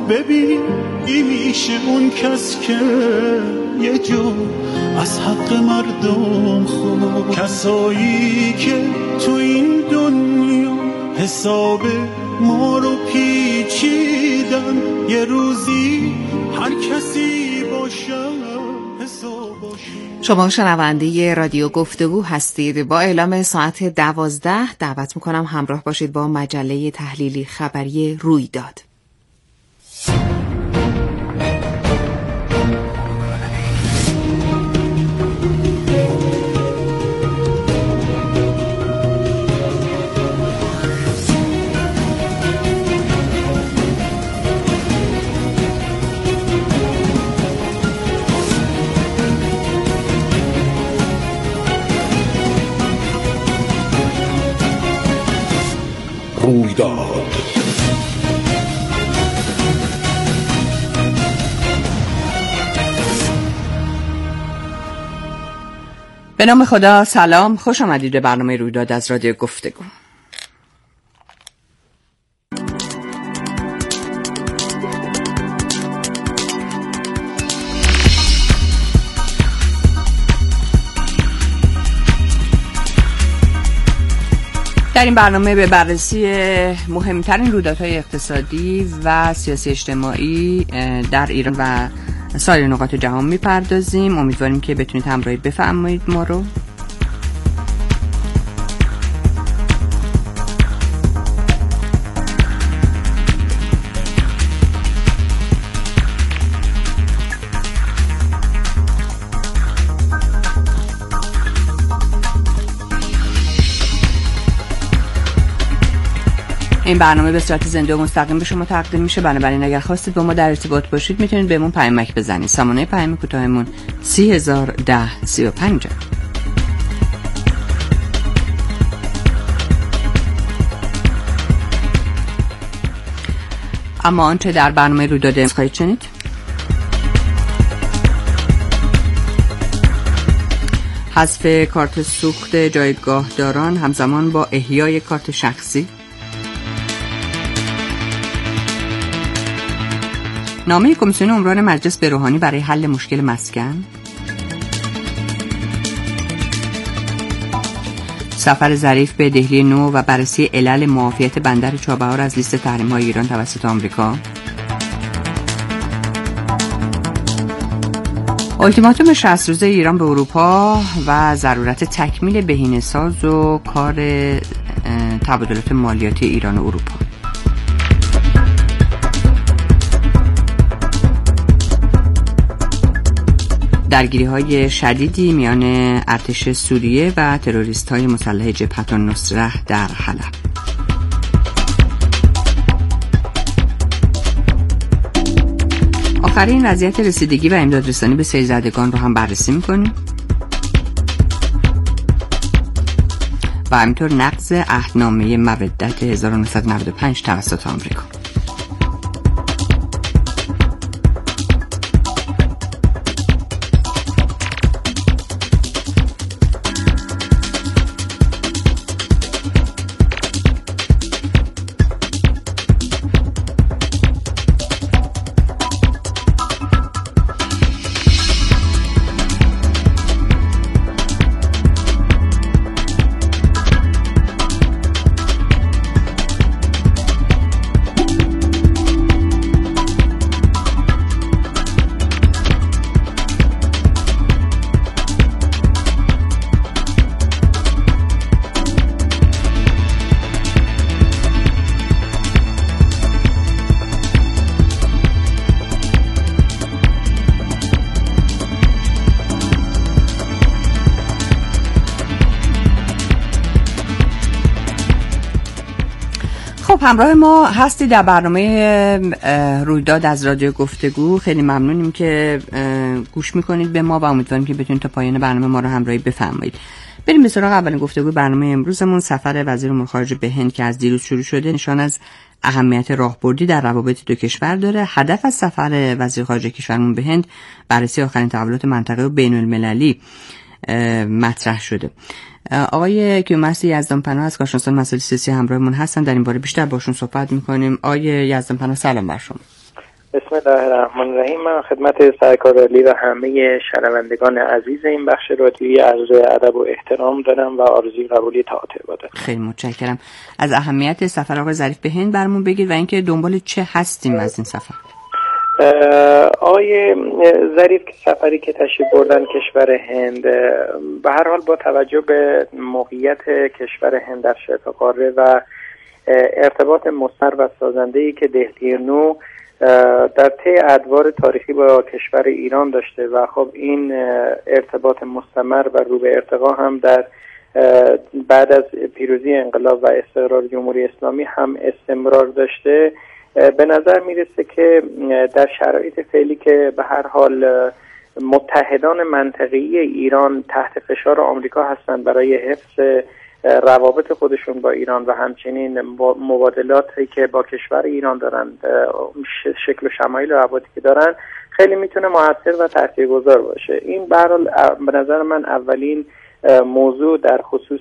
ببین این میشه اون کس که یه جو از حق مردم خورد، کسایی که تو این دنیا حساب ما رو پیچیدن، یه روزی هر کسی باشه حساب باشه. شما شنونده رادیو گفتگو هستید. با اعلام ساعت 12 دعوت میکنم همراه باشید با مجله تحلیلی خبری رویداد. رویداد. به نام خدا، سلام، خوش آمدید به برنامه رویداد از رادیو گفتگو. در این برنامه به بررسی مهمترین رویدادهای اقتصادی و سیاسی اجتماعی در ایران و سایر نقاط جهان میپردازیم. امیدواریم که بتونید همراهی بفرمایید ما رو. این برنامه به صورت زنده و مستقیم به شما تقدیم میشه، بنابراین اگر خواستید با ما در ارتباط باشید میتونید بهمون پیامک بزنید. سامانه پیام کوتاهمون 301035. اما آنچه در برنامه رویداد امروز خواهید شنید: حذف کارت سوخت جایگاهداران همزمان با احیای کارت شخصی، نامه کمیسیون عمران مجلس به روحانی برای حل مشکل مسکن، سفر ظریف به دهلی نو و بررسی علل معافیت بندر چابهار از لیست تحریم‌های ایران توسط آمریکا، اولتیماتوم 60 روزه ایران به اروپا و ضرورت تکمیل بهینه‌ساز و کار تبادلات مالیاتی ایران و اروپا. درگیری‌های شدیدی میان ارتش سوریه و تروریست‌های مسلح جبهة النصره در حلب. آخرین وضعیت رسیدگی و امدادرسانی به سیل‌زدگان رو هم بررسی می‌کنیم و همینطور نقض عهدنامه مودت 1995 توسط آمریکا. همراه ما هستی در برنامه رویداد از رادیو گفتگو. خیلی ممنونیم که گوش میکنید به ما و امیدواریم که بتونید تا پایان برنامه ما رو همراهی بفرمایید. بریم به سراغ اولین گفتگو برنامه امروزمون. سفر وزیر امور خارجه به هند که از دیروز شروع شده نشان از اهمیت راهبردی در روابط دو کشور داره. هدف از سفر وزیر خارجه کشورمون به هند بررسی آخرین تحولات منطقه و بین المللی مطرح شده. آقای کیومرث یزدانپناه از کارشناسان مسائل سیاسی همراهمون هستن. در این باره بیشتر باشون صحبت میکنیم. آقای یزدانپناه سلام بر شما. بسم الله الرحمن الرحیم. من خدمت سرکار عالی و همه شنوندگان عزیز این بخش رادیویی عرض ادب و احترام دارم و آرزوی قبولی طاعت عبادت. خیلی متشکرم. از اهمیت سفر آقای ظریف به هند برامون بگید و اینکه دنبال چه هستیم از این سفر. آقای ظریف که سفری که تشریف بردن کشور هند، به هر حال با توجه به موقعیت کشور هند در شبه قاره و ارتباط مستمر و سازنده‌ای که دهلیونو در طی ادوار تاریخی با کشور ایران داشته و خب این ارتباط مستمر و رو به ارتقا هم در بعد از پیروزی انقلاب و استقرار جمهوری اسلامی هم استمرار داشته، به نظر میرسه که در شرایط فعلی که به هر حال متحدان منطقه‌ای ایران تحت فشار آمریکا هستند برای حفظ روابط خودشون با ایران و همچنین مبادلاتی که با کشور ایران دارن، شکل و شمایل روابطی که دارن، خیلی میتونه موثر و تاثیرگذار باشه. این به هر حال به نظر من اولین موضوع در خصوص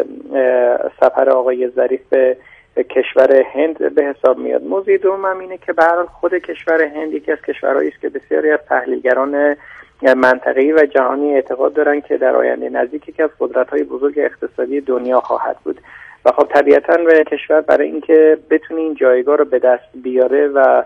سفر آقای ظریف به کشور هند به حساب میاد. موضوع دوم اینه که به هر حال خود کشور هند یکی از کشورهایی است که بسیاری از تحلیلگران منطقه‌ای و جهانی اعتقاد دارن که در آینده نزدیک یکی از قدرت‌های بزرگ اقتصادی دنیا خواهد بود و خب طبیعتاً به کشور برای اینکه بتونه این جایگاه رو به دست بیاره و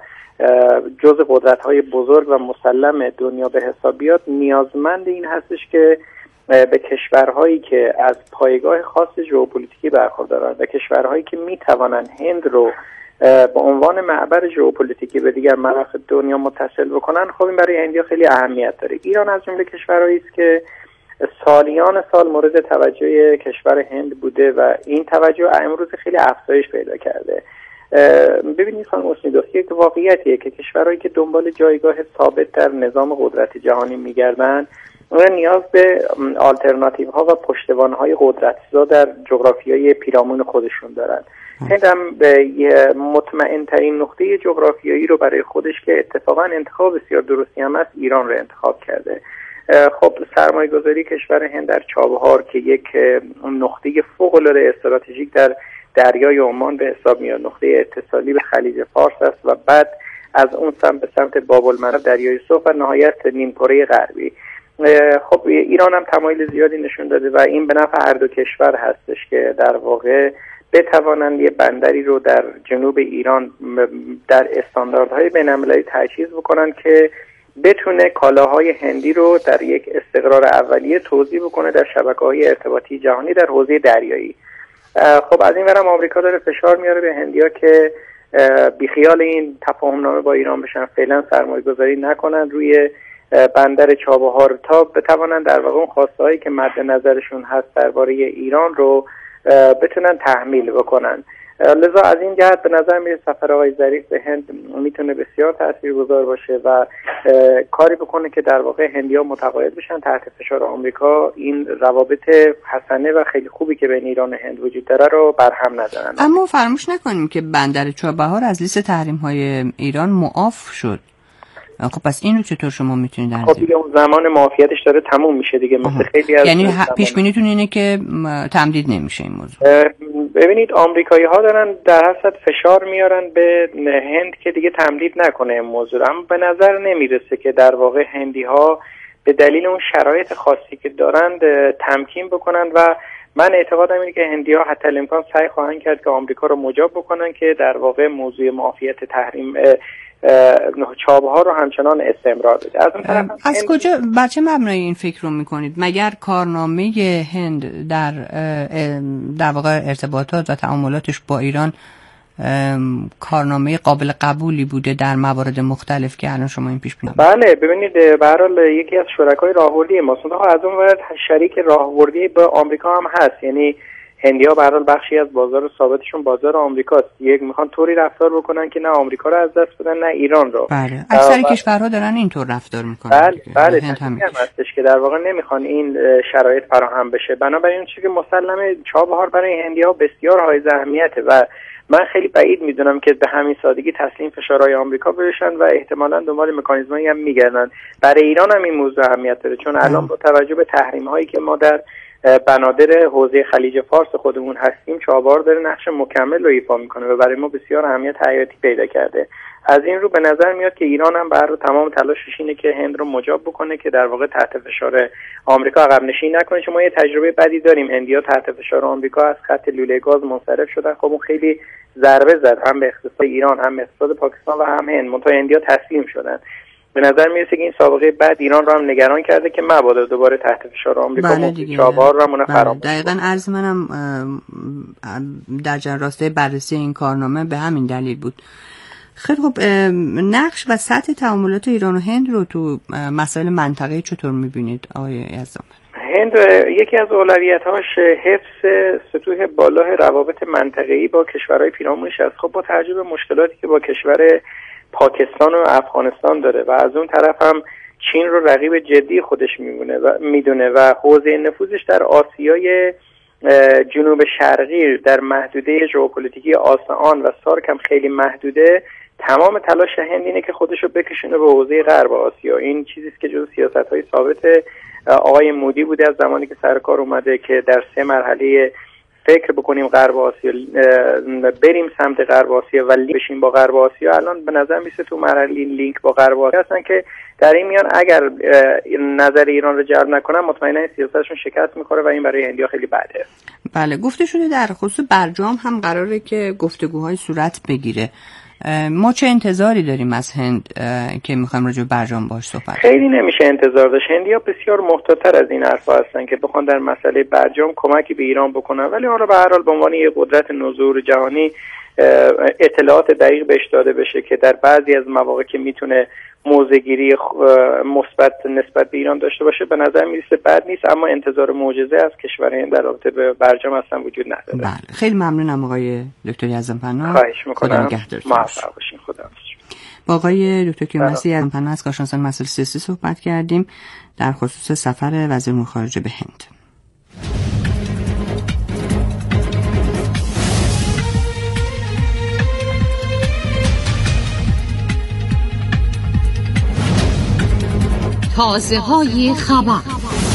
جزء قدرت‌های بزرگ و مسلم دنیا به حساب بیاد، نیازمند این هستش که به کشورهایی که از پایگاه خاص ژئوپلیتیکی برخوردارن و کشورهایی که میتوانن هند رو به عنوان معبر ژئوپلیتیکی به دیگر مناطق دنیا متصل بکنن، خب این برای هندیا خیلی اهمیت داره. ایران از جمله کشورهایی است که سالیان سال مورد توجه کشور هند بوده و این توجه امروز خیلی افزایش پیدا کرده. ببینید خانم حسنی دوستی، یک واقعیتیه که کشورهایی که دنبال جایگاه ثابت در نظام قدرت جهانی میگردن اون نیاز به آلترناتیو ها و پشتوانه های قدرت‌زا در جغرافیای پیرامون خودشون دارن. هند هم مطمئن ترین نقطه جغرافیایی رو برای خودش که اتفاقا انتخاب بسیار درستی هم است ایران رو انتخاب کرده. خب سرمایه گذاری کشور هند در چابهار که یک نقطه فوق‌العاده استراتژیک در دریای عمان به حساب میاد، نقطه اتصالی به خلیج فارس است و بعد از اون سمت به سمت باب المندب دریای سرخ و نهایت نیمکره غربی. خب ایران هم تمایل زیادی نشون داده و این به نفع هر دو کشور هستش که در واقع بتوانند یه بندری رو در جنوب ایران در استانداردهای بین‌المللی تجهیز بکنن که بتونه کالاهای هندی رو در یک استقرار اولیه توزیع بکنه در شبکه‌های ارتباطی جهانی در حوزه دریایی. خب از این ورم آمریکا داره فشار میاره به هندیا که بیخیال این تفاهم‌نامه با ایران بشن، فعلا سرمایه‌گذاری نکنن روی بندر چابهار تا بتوانن در واقع اون خواسته‌هایی که مد نظرشون هست درباره ایران رو بتونن تحمیل بکنن. لذا از این جهت به نظر میاد سفر آقای ظریف به هند میتونه بسیار تاثیرگذار باشه و کاری بکنه که در واقع هندی‌ها متقاعد بشن تحت فشار آمریکا این روابط حسنه و خیلی خوبی که بین ایران و هند وجود داره رو برهم نزنن. اما فراموش نکنیم که بندر چابهار از لیست تحریم‌های ایران معاف شد. خب پس اینو چطور شما میتونید در خب دیگه اون زمان معافیتش داره تموم میشه دیگه، مثل خیلی از یعنی پیش بینیتون اینه که تمدید نمیشه این موضوع؟ ببینید آمریکایی ها دارن در هر صورت فشار میارن به هند که دیگه تمدید نکنه این موضوع، اما به نظر نمیرسه که در واقع هندی ها به دلیل اون شرایط خاصی که دارند تمکین بکنن و من اعتقادم اینه که هندی ها حتی الامکان سعی خواهند کرد که آمریکا رو مجاب بکنن که در واقع موضوع معافیت تحریم چابهار رو همچنان استمرار بده. از اون طرف از کجا بر چه مبنای این فکر رو میکنید؟ مگر کارنامه هند در واقع ارتباطات و تعاملاتش با ایران کارنامه قابل قبولی بوده در موارد مختلف که الان شما این پیش بینی؟ بله ببینید به هر حال یکی از شرکای راهبردی ماست، از اون ور شریک راهبردی با آمریکا هم هست، یعنی هندی‌ها به هر حال بخشی از بازار ثابتشون بازار آمریکاست. یک میخوان طوری رفتار بکنن که نه آمریکا رو از دست بدن نه ایران رو. بله اکثر کشورها دارن اینطور رفتار میکنن. بله هم هستش که در واقع نمیخوان این شرایط فراهم بشه. بنابراین چیزی که مسلمه چابهار برای هندی‌ها بسیار حائز اهمیته و من خیلی بعید میدونم که به همین سادگی تسلیم فشارهای آمریکا بشن و احتمالاً دنبال مکانیزمایی هم میگردن. برای ایران هم این موضوع اهمیت داره چون الان با توجه به تحریم‌هایی که ما در بنادر حوزه خلیج فارس خودمون هستیم چابهار داره نقش مکمل رو ایفا میکنه و برای ما بسیار اهمیت حیاتی پیدا کرده. از این رو به نظر میاد که ایران هم بر تمام تلاشش اینه که هند رو مجاب بکنه که در واقع تحت فشار آمریکا عقب نشینی نکنه. چون ما یه تجربه بدی داریم، هندی‌ها تحت فشار آمریکا از خط لوله گاز منصرف شدن. خب اون خیلی ضربه زد هم به اقتصاد ایران، هم به اقتصاد پاکستان و هم هند. منتها هندی‌ها تسلیم شدن. به نظر میرسه که این سابقه بد ایران رو هم نگران کرده که مبادا دوباره تحت فشار آمریکا چابهار رو همون فراموش. دقیقاً عرض منم در جریان راسته بررسی این کارنامه به همین دلیل بود. خیلی خب، نقش و سطح تعاملات ایران و هند رو تو مسائل منطقه‌ای چطور می‌بینید آقای یزدان؟ هند یکی از اولویت‌هاش حفظ سطوح بالای روابط منطقه‌ای با کشورهای پیرامونش است. خب با توجه به مشکلاتی که با کشور پاکستان و افغانستان داره و از اون طرف هم چین رو رقیب جدی خودش میدونه و حوزه نفوذش در آسیای جنوب شرقی در محدوده ژئوپلیتیکی آسیان و سارک هم خیلی محدوده، تمام تلاش هند اینه که خودش رو بکشونه به حوزه غرب آسیا. این چیزی است که جزو سیاست‌های ثابت آقای مودی بوده از زمانی که سر کار اومده که در 3 مرحله فکر بکنیم غرب آسیا، بریم سمت غرب آسیا و لینک بشیم با غرب آسیا. الان به نظر میسه تو مرحله لینک با غرب آسیا هستن که در این میان اگر نظر ایران رو جلب نکنن مطمئنا سیاستشون شکست میخوره و این برای هندیا خیلی بده. بله، گفته شده در خصوص برجام هم قراره که گفتگوهای صورت بگیره. ما چه انتظاری داریم از هند که میخوایم راجع به برجام باهاش صحبت؟ خیلی نمیشه انتظار داشت. هندیا بسیار محتاط‌تر از این حرفا هستن که بخوان در مسئله برجام کمکی به ایران بکنن، ولی حالا به هر حال به عنوان یک قدرت نظور جهانی اطلاعات دقیق بهش داده بشه که در بعضی از مواقع که میتونه موضع‌گیری مثبت نسبت به ایران داشته باشه به نظر میرسه بد نیست، اما انتظار معجزه از کشور هند در رابطه به برجام اصلا وجود نداره. بله، خیلی ممنونم آقای دکتر یزدان پناه. خواهش می‌کنم. موفق باشین. خدا با آقای دکتر کیومرثی یزدان پناه از کارشناسان مسائل سیاسی صحبت کردیم در خصوص سفر وزیر امور خارجه به هند. تازه‌های خبر.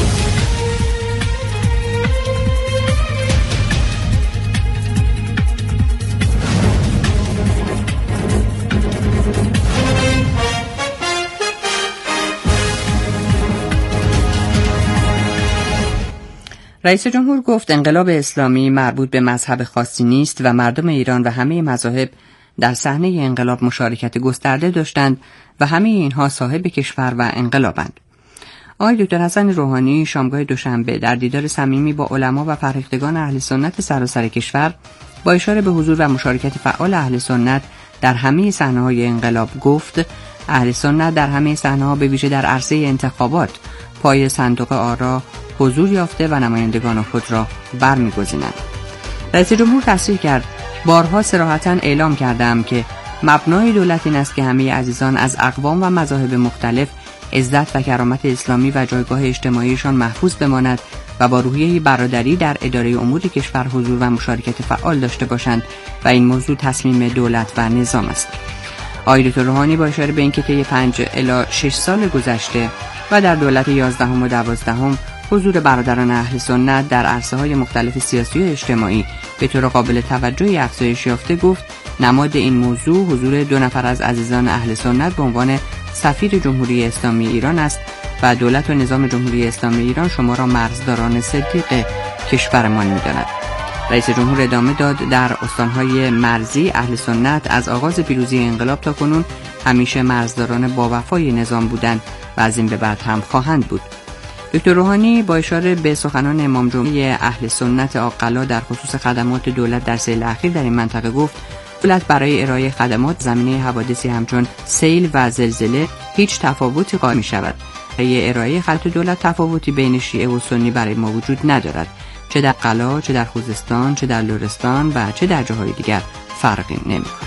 رئیس جمهور گفت انقلاب اسلامی مربوط به مذهب خاصی نیست و مردم ایران و همه مذاهب در صحنه انقلاب مشارکت گسترده داشتند و همه اینها صاحب کشور و انقلابند. آقای دکتر حسن روحانی شامگاه دوشنبه در دیدار صمیمی با علما و فرهیختگان اهل سنت سراسر کشور با اشاره به حضور و مشارکت فعال اهل سنت در همه صحنه‌های انقلاب گفت اهل سنت در همه صحنه‌ها به ویژه در عرصه انتخابات پای صندوق آرا حضور یافته و نمایندگان خود را برمی‌گزینند. رئیس جمهور تصریح کرد بارها صراحتاً اعلام کردم که مبنای دولت این است که همه عزیزان از اقوام و مذاهب مختلف عزت و کرامت اسلامی و جایگاه اجتماعیشان محفوظ بماند و با روحیه برادری در اداره امور کشور حضور و مشارکت فعال داشته باشند و این موضوع تصمیم دولت و نظام است. آقای دکتر روحانی با اشاره به اینکه طی 5 الی 6 سال گذشته و در دولت 11 و 12 حضور برادران اهل سنت در عرصه‌های مختلف سیاسی و اجتماعی به طور قابل توجهی افزایش یافته، گفت نماد این موضوع حضور 2 نفر از عزیزان اهل سنت به عنوان سفیر جمهوری اسلامی ایران است و دولت و نظام جمهوری اسلامی ایران شما را مرزداران صدیق کشورمان می‌داند. رئیس جمهور ادامه داد در استان‌های مرزی اهل سنت از آغاز پیروزی انقلاب تا کنون همیشه مرزداران با وفای نظام بودند و از این به بعد هم خواهند بود. دکتر روحانی با اشاره به سخنان امام جمعه اهل سنت عاقلا در خصوص خدمات دولت در سیل اخیر در این منطقه گفت دولت برای ارائه خدمات زمینه حوادثی همچون سیل و زلزله هیچ تفاوتی قائل می شود. برای ارائه خدمات دولت تفاوتی بین شیعه و سنی برای ما وجود ندارد، چه در قلا، چه در خوزستان، چه در لرستان و چه در جاهای دیگر فرقی نمی کند.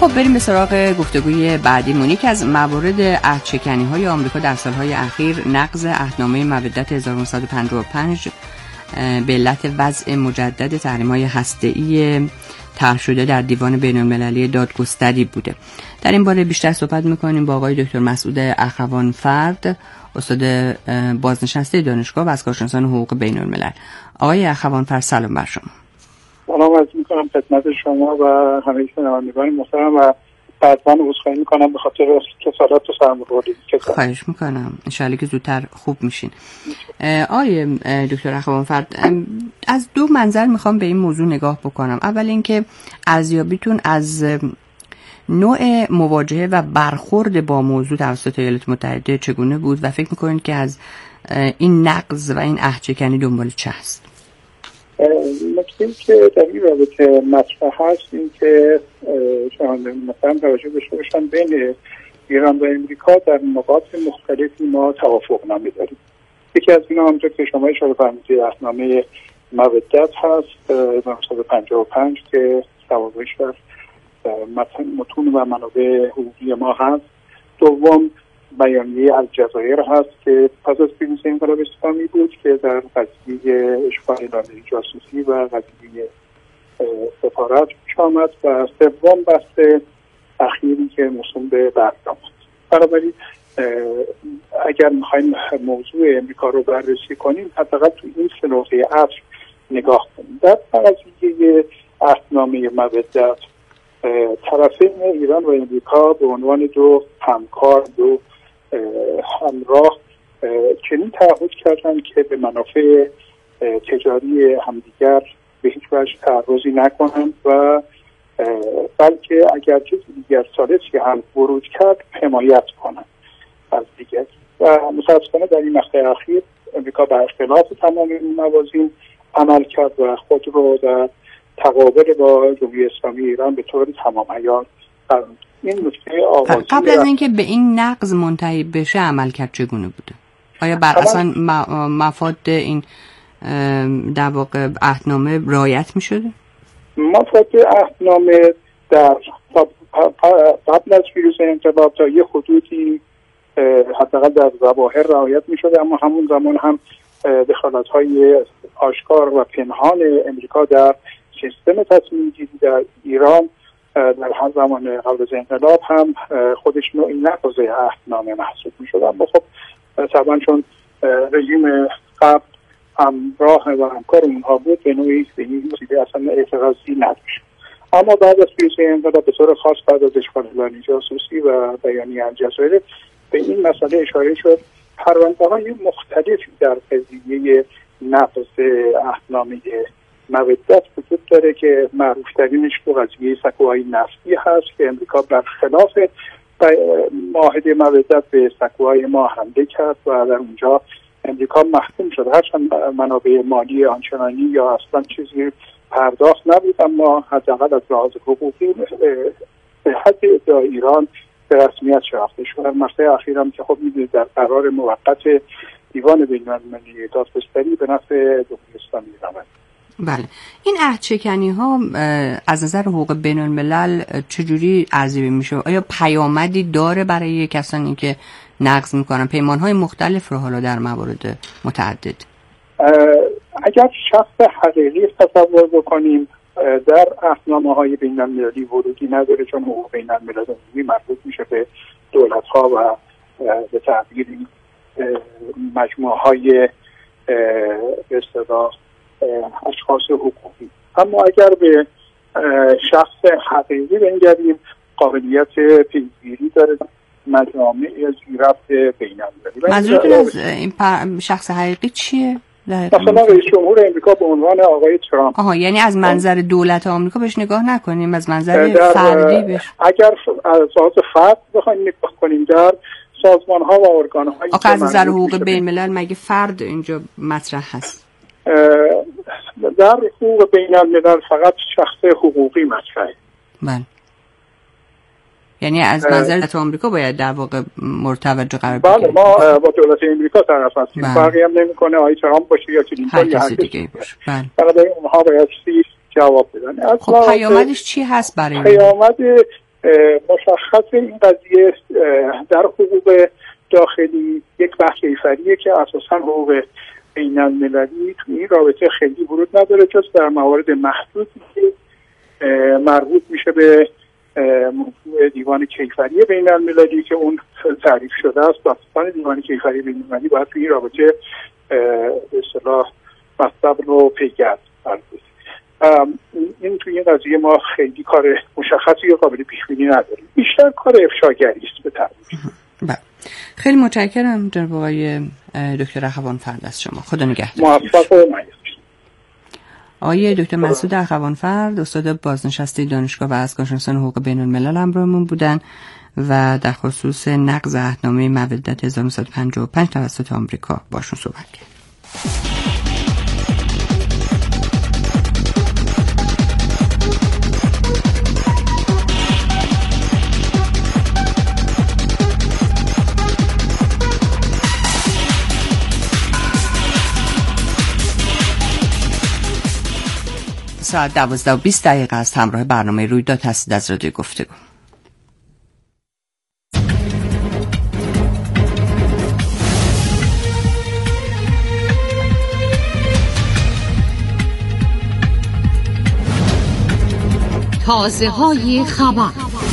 خب بریم به سراغ گفتگوی بعدیمون. یکی از موارد عهدشکنی‌های آمریکا در سالهای اخیر نقض عهدنامه مودت 1955 به علت وضع مجدد تحریم‌های هسته‌ای طرح شده در دیوان بین‌المللی دادگستری بوده. در این باره بیشتر صحبت می‌کنیم با آقای دکتر مسعود اخوانفرد، استاد بازنشسته دانشگاه و از کارشناسان حقوق بین‌الملل. آقای اخوانفرد سلام بر شما. سلام عرض می‌کنم خدمت شما و همه شنوندگان محترم و بعداً عذرخواهی می‌کنم به خاطر کسالت و سرماخوردگی که خواهش می‌کنم، ان شاءالله که زودتر خوب میشین. آقای دکتر اخوانفرد، از دو منظر میخوام به این موضوع نگاه بکنم. اول اینکه ارزیابیتون از نوع مواجهه و برخورد با موضوع توسط ایالات متحده چگونه بود و فکر میکنید که از این نقض و این عهدشکنی دنبال چه هست؟ نکته‌ای که در این رابطه مطرح هست این که شنوندگان مثلا توجه داشته باشن بین ایران و امریکا در نقاط مختلفی ما توافقنامه داریم. یکی از اینا همونطور که شما اشاره فرمودید عهدنامه مودت هست 1955 که توافقش در متون و منابع حقوقی ما هست. دوم بیانیه الجزایر هست که پس از پیروزی انقلاب اسلامی بود که در قضیه اشغال اعلامیه جاسوسی و قضیه سفارت پیش آمد و سوم بحث اخیری که موسوم به برجام است. بنابراین اگر میخوایم موضوع امریکا رو بررسی کنیم حداقل تو این سه نقطه عطف نگاه کنیم. در قضیه عهدنامه مودت طرفین ایران و امریکا به عنوان دو همکار، دو همراه چنین تعهد کردند که به منافع تجاری همدیگر به هیچ وجه تعرضی نکنند و بلکه اگر چیزی دیگر ثالثی هم ورود کرد حمایت کنند از دیگر. و متاسفانه در این مقطع اخیر امریکا برخلاف تمام این موازین عمل کرد و خود رو در تقابل با جمهوری اسلامی ایران به طور تمام عیان قرار. این نکته آغازی قبل از اینکه به این نقض منتهی بشه عملکرد چگونه بوده؟ آیا بر اصلا مفاد این در واقع عهدنامه رعایت می شده؟ مفاد عهدنامه در قبل از پیروزی انقلاب تا یه حدودی حداقل در ظواهر رعایت می شده، اما همون زمان هم دخالت‌های آشکار و پنهان امریکا در سیستم تصمیم گیری در ایران در هر زمان قبل از انقلاب هم خودش نوعی نقض عهدنامه محسوب می‌شد. اما خب طبعا چون رژیم قبل همراه و همکار اونها بود به نوعی به این مسئله اصلا اعتراضی نداشت. اما بعد از پیروزی انقلاب به طور خاص بعد از اشغال اعلامیه جاسوسی و بیانیه الجزایر به این مسئله اشاره شد. پرونده‌های مختلفی در قضیه نقض عهدنامه مودت وجود داره که معروف‌ترینش قضیه سکوهای نفتی هست که امریکا برخلاف معاهده مودت به سکوهای ما حمله کرد و در اونجا امریکا محکوم شد. هرچند منابع مالی آنچنانی یا اصلا چیزی پرداخت نبود، اما حداقل از لحاظ حقوقی به حد ادعای ایران به رسمیت شناخته شد. در مقطع اخیر هم که خب می‌دونید در قرار موقت دیوان بین‌المللی دادگستری به نفع جمهوری اسلامی ایران. بله، این عهدشکنی‌ها از نظر حقوق بین‌الملل چجوری ارزیابی میشه؟ آیا پیامدی داره برای کسانی که نقض میکنن پیمان‌های مختلف رو حالا در موارد متعدد؟ اگر شخص حقیقی تصور بکنیم در عهدنامه‌های بین‌المللی ورودی نداره، چون حقوق بین‌المللی مربوط میشه به دولت‌ها و به تعبیر مجموعه‌های به اصطلاح اشخاص حقوقی. اما اگر به شخص حقیقی بنگریم قابلیت پیگیری داره مجامع زیرفت بین‌المللی. منظورتون از این شخص حقیقی چیه؟ مثلا رئیس جمهور امریکا به عنوان آقای ترامپ. آها، یعنی از منظر دولت آمریکا بهش نگاه نکنیم، از منظر فردی بهش. اگر از لحاظ فرد بخوایم نگاه کنیم در سازمان‌ها و ارگان‌های آخه از نظر حقوق بین‌الملل مگه فرد اینجا مطرح هست؟ در حقوق بین‌الملل فقط شخص حقوقی مطرحه. بله. یعنی از منظر دولت آمریکا باید در واقع مرتوج قرار بگیره. بله، ما با دولت امریکا طرف هستیم. فرقی هم نمی‌کنه آقای ترامپ باشه یا کلینتون یا هر کسی باشه. بله. اونها باید جواب بدن. خب پیامدش چی هست برای پیامد مشخص این قضیه در حقوق داخلی یک بحث کیفریه که اساساً حقوق بین المللی تو این رابطه خیلی ورود نداره، جز در موارد محدودی که مربوط میشه به موضوع دیوان کیفری بین المللی که اون تعریف شده است. داستان دیوان کیفری بین المللی باید تو این رابطه به اصطلاح مطلب رو پیگرد برد. این توی این قضیه ما خیلی کار مشخصی یا قابل پیش‌بینی نداریم، بیشتر کار افشاگری است به تعبیر. خیلی متشکرم جناب آقای دکتر اخوانفرد از شما. خدا نگهدار. موفق و مایل. آقای دکتر مسعود اخوانفرد استاد بازنشسته دانشگاه و از کارشناسان حقوق بین الملل همراهمون بودن و در خصوص نقض عهدنامه مودت 1955 توسط آمریکا باشون صحبت کردیم. ساعت 12:20 است. همراه برنامه رویداد هستید از رادیو گفتگو. تازه‌های خبر.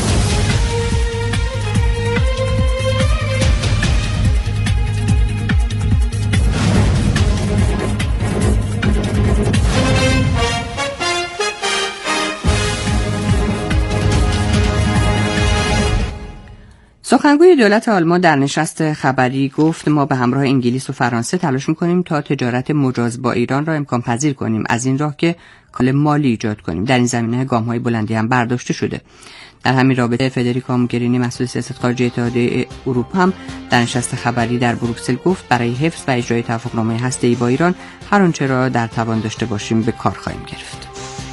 سخنگوی دولت آلمان در نشست خبری گفت ما به همراه انگلیس و فرانسه تلاش می‌کنیم تا تجارت مجاز با ایران را امکان پذیر کنیم، از این راه که کال مالی ایجاد کنیم. در این زمینه گام‌های بلندی هم برداشته شده. در همین رابطه فدریکا موگرینی مسئول سیاست خارجی اتحادیه اروپا هم در نشست خبری در بروکسل گفت برای حفظ و اجرای توافقنامه هسته‌ای با ایران هر آنچه را در توان داشته باشیم به کار خواهیم گرفت.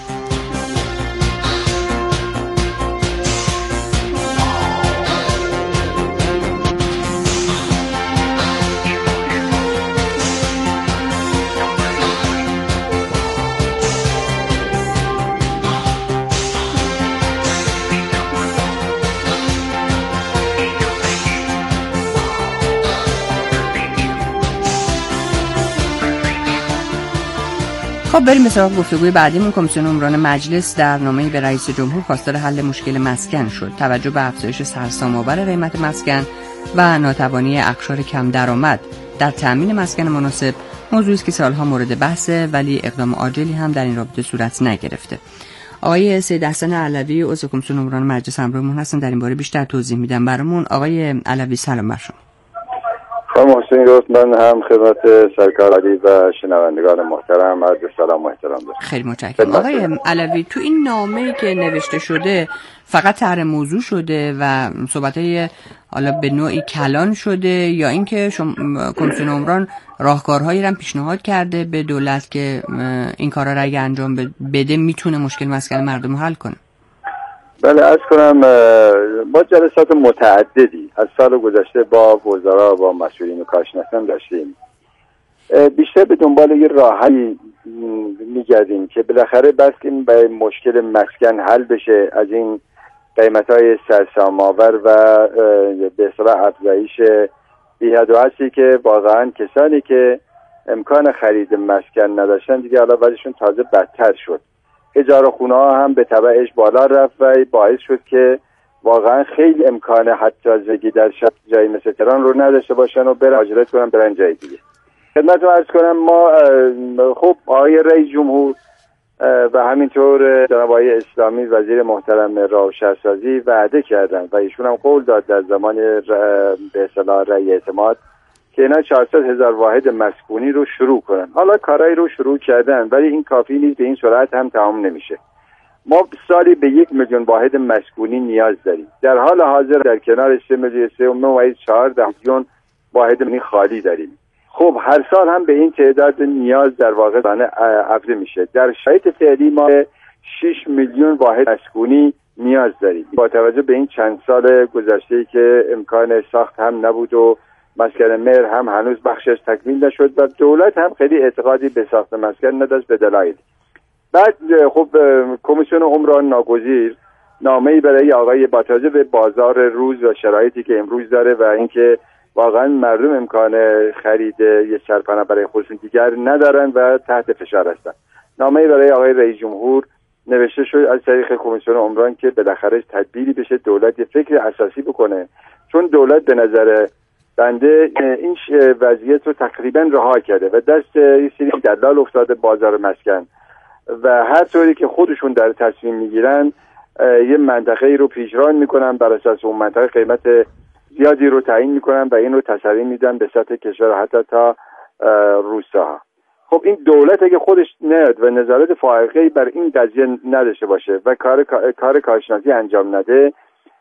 خب بریم به سراغ گفتگوی بعدیمون. کمیسیون عمران مجلس در نامه‌ای به رئیس جمهور خواستار حل مشکل مسکن شد. توجه به افزایش سرسام‌آور قیمت مسکن و ناتوانی اقشار کم درآمد در تامین مسکن مناسب موضوعی است که سالها مورد بحثه، ولی اقدام عاجلی هم در این رابطه صورت نگرفته. آقای سید حسن علوی عضو کمیسیون عمران مجلس همراهمون هستن، در این باره بیشتر توضیح میدن برامون. آقای علوی سلام بر شما. خانم حسینی دوست، من هم خدمت سرکار علی و شنوندگان محترم عرض سلام و احترام دارم. خیلی متشکرم. آقای علوی، تو این نامه‌ای که نوشته شده فقط طرح موضوع شده و صحبت‌های حالا به نوعی کلان شده، یا اینکه کمیسیون عمران راهکارهایی را پیشنهاد کرده به دولت که این کارا را اگه انجام بده میتونه مشکل مسکن مردم حل کنه؟ بله، عرض کنم با جلسات متعددی از سال گذشته با وزرا با مسئولین کارشناسان داشتیم. بیشتر به دنبال یه راه حلی میگردیم که بالاخره بس این به مشکل مسکن حل بشه، از این قیمت‌های سرسام‌آور و به اصطلاح افزایش بی‌حد و حدی که واقعا کسانی که امکان خرید مسکن نداشتن دیگه حالا وضعشون تازه بدتر شد. اجاره خونه ها هم به تبعش بالا رفت و باعث شد که واقعا خیلی امکان حتی زندگی در جایی مثل تهران رو نداشته باشن و مهاجرت کنن برن جای دیگه. خدمتتون عرض کنم ما خب آقای رئیس جمهور و همینطور جناب آقای اسلامی وزیر محترم راه و شهرسازی وعده کردن و ایشون هم قول داد در زمان به اصطلاح رأی اعتماد که اینا 400,000 واحد مسکونی رو شروع کنن. حالا کارایی رو شروع کردن ولی این کافی نیست، به این سرعت هم تمام نمیشه. ما سالی به 1,000,000 واحد مسکونی نیاز داریم. در حال حاضر در کنار 3,4 واحد مسکونی خالی داریم. خب هر سال هم به این تعداد نیاز در واقع افزایش میشه. در شرایط فعلی ما 6 میلیون واحد مسکونی نیاز داریم. با توجه به این چند سال گذشته‌ای که امکان ساخت هم نبود و مسکن مهر هم هنوز بخشش تکمیل نشد و دولت هم خیلی اعتقادی به ساخت مسکن نداشت به دلایل. بعد خب کمیسیون عمران ناگزیر نامه‌ای برای آقای با توجه به بازار روز و شرایطی که امروز داره و اینکه واقعا مردم امکان خرید یه سرپناه برای خودشون دیگر ندارن و تحت فشار هستن. نامه‌ای برای آقای رئیس جمهور نوشته شد از طریق کمیسیون عمران که بالاخره تدبیری بشه، دولت یه فکر اساسی بکنه، چون دولت به نظر بنده این وضعیت رو تقریبا رها کرده و دست یه سری دلال افتاده بازار مسکن و هر طوری که خودشون در تصمیم میگیرن یه منطقه‌ای رو پیشران میکنن، بر اساس اون منطقه قیمت زیادی رو تعیین میکنن و این رو تسری میدن به سطح کشور حتی تا روستاها. خب این دولت اگه خودش نیاد و نظارت فائقه‌ای بر این قضیه نداشته باشه و کار کارشناسی انجام نده،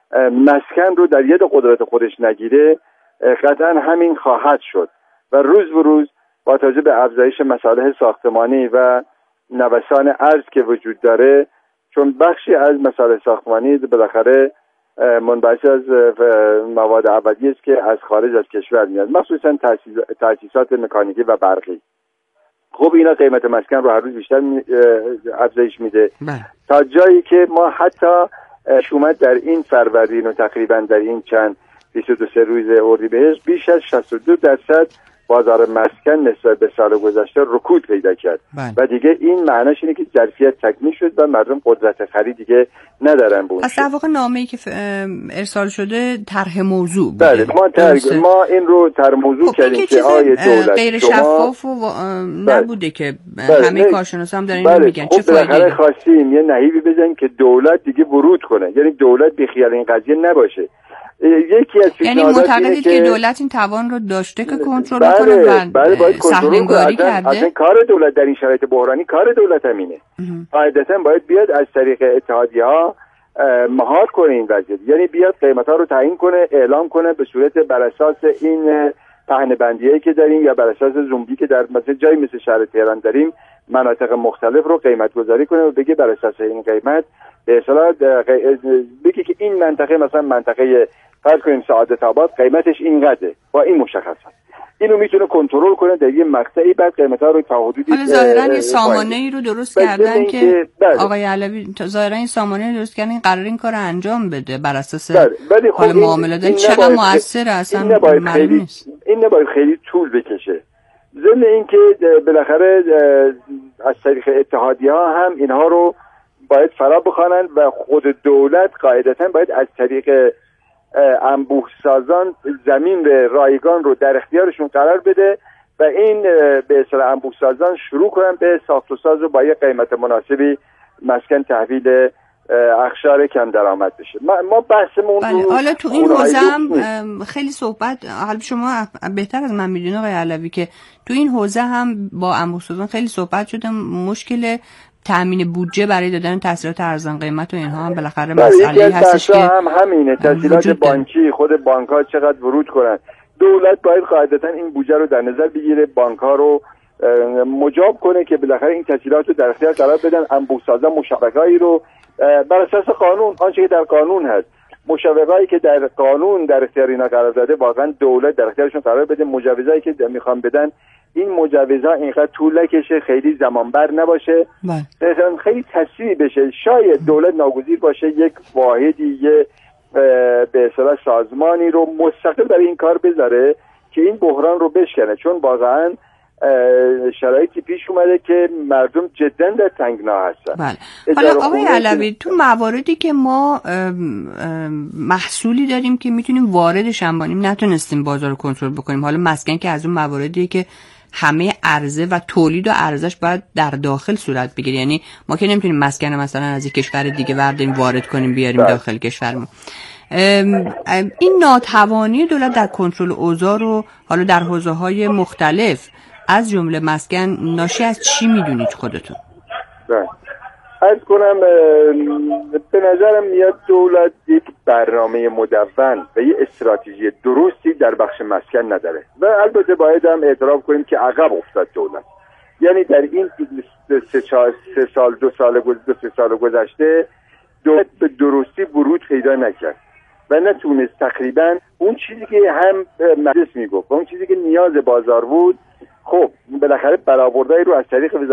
مسکن رو در ید قدرت خودش نگیره، قطعا همین خواهد شد و روز به روز با توجه به افزایش مصالح ساختمانی و نوسان ارز که وجود داره، چون بخشی از مصالح ساختمانی بالاخره منبعث از مواد اولیه است که از خارج از کشور میاد، مخصوصا تاسیسات مکانیکی و برقی. خب اینا قیمت مسکن رو هر روز بیشتر افزایش میده تا جایی که ما حتی شومت در این فروردین و تقریبا در این چند 22 روز اردیبهشت بیش از 62% بازار مسکن نسبت به سال گذشته رکود پیدا کرد و دیگه این معناش اینه که ظرفیت تکمیل شد و مردم قدرت خرید دیگه ندارن. بود پس در واقع نامه‌ای که ارسال شده طرح موضوع بوده. بله ما این رو طرح موضوع کردیم که آیه دولت غیر شفاف و نبوده که همه کارشناسا هم دارن اینو میگن. چه فایده خواستیم یه نهیبی بزنیم که دولت دیگه ورود کنه، یعنی دولت بی خیال این قضیه نباشه. یکی از یعنی معتقدید که دولت این توان رو داشته که کنترل کنه و سهم‌گذاری کرده؟ اصلا کار دولت در این شرایط بحرانی کار دولت همینه. قاعدتاً باید بیاد از طریق اتحادیه‌ها مهار کنه این وضعیت، یعنی بیاد قیمت‌ها رو تعیین کنه، اعلام کنه به صورت بر اساس این پهنه‌بندیایی که داریم یا بر اساس زومبی که در مثلا جایی مثل شهر تهران داریم، مناطق مختلف رو قیمت گذاری کنه و بگه بر اساس این قیمت به اصطلاح بگه که این منطقه مثلا منطقه فرض کنیم سعادت آباد قیمتش اینقدره، با این مشخصه. اینو میتونه کنترل کنه در یه مقطعی، بعد قیمت‌ها رو تا حدودی حالا ظاهرا یه سامانه‌ای رو درست کردن که آقای علوی ظاهرا این سامانه‌ای درست کردن این قرار این کارو انجام بده بر اساس حال معاملات. این چقدر موثره اصلا معلوم نیست. این نباید خیلی طول بکشه. ضمن اینکه بالاخره از طریق اتحادیه‌ها هم اینها رو باید فرا بخوانند و خود دولت قاعدتاً باید از طریق انبوه سازان زمین رایگان رو در اختیارشون قرار بده و این به اصطلاح انبوه سازان شروع کنن به ساخت و ساز و با یه قیمت مناسبی مسکن تحویل اقشار کم درآمد بشه. ما بحثمون حالا تو این حوزه هم خیلی صحبت، حالا شما بهتر از من میدونید آقای علوی که تو این حوزه هم با انبوه سازان خیلی صحبت شده، مشکل تامین بودجه برای دادن تسهیلات ارزان قیمت و اینها هم بالاخره مسئله هستش که هم همینه. تسهیلات بانکی، خود بانک‌ها چقدر ورود کنن، دولت باید قاعدتا این بودجه رو در نظر بگیره، بانک‌ها رو مجاب کنه که بالاخره این تسهیلات رو در اختیار قرار بدن. انبوه‌سازا مشوقه‌ای رو بر اساس قانون، آنچه که در قانون هست، مشوقه‌ای که در قانون در اختیار اینا قرار داده، واقعا دولت در اختیارشون قرار بده. مجوزایی که میخوان بدن این مجوزها اینقدر طول نکشه، خیلی زمانبر نباشه، مثلا خیلی تسریع بشه. شاید دولت ناگزیر باشه یک واحدی به اصطلاح سازمانی رو مستقل برای این کار بذاره که این بحران رو بشکنه، چون واقعا شرایطی پیش اومده که مردم جدا در تنگنا هستن. بله. حالا آقای علوی تو مواردی که ما محصولی داریم که میتونیم واردش هم بانیم، نتونستیم بازار رو کنترل بکنیم، حالا مسکن که از اون مواردیه که همه عرضه و تولید و ارزش باید در داخل صورت بگیره، یعنی ما که نمیتونیم مسکن مثلا از یک کشور دیگه برداریم وارد کنیم بیاریم داخل کشورمون. این ناتوانی دولت در کنترل اوضاع رو حالا در حوزه‌های مختلف از جمله مسکن ناشی از چی میدونید خودتون؟ عرض کنم به نظرم میاد دولت یک برنامه مدون و یک استراتژی درستی در بخش مسکن نداره و البته باید هم اعتراف کنیم که عقب افتاد دولت. یعنی در این 2 سال گذشته دولت به درستی ورود پیدا نکرد و نتونست تقریبا اون چیزی که هم مجلس میگفت و اون چیزی که نیاز بازار بود، خب بالاخره برآورده‌ای رو از طریق